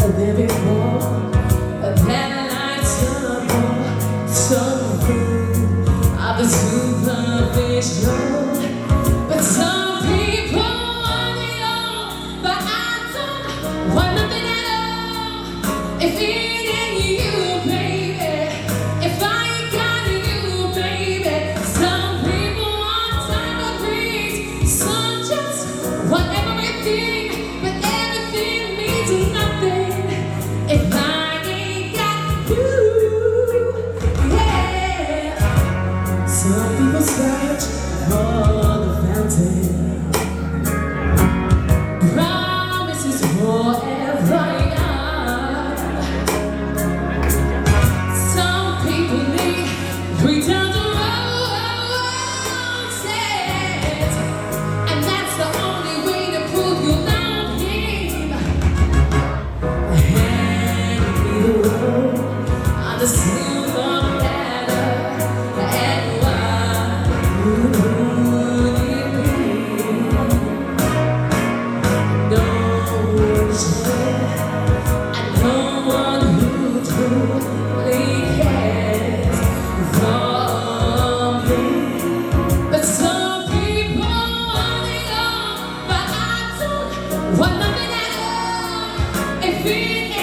living for that lightable soul of the superficial. But some people want it all, but I don't want nothing at all. If it ain't you, baby, if I ain't got you, baby. Some people want diamond rings, some just want everything, but everything means nothing if I ain't got you. Yeah. Some people search for the fountain, promises forever young. Some people need 3 times a roses, and that's the only way to prove you love him. Hand me the road on the silver platter, and why would it be? No one shares, and no one who truly cares for me. But some people want it all, but I don't want nothing at all. If it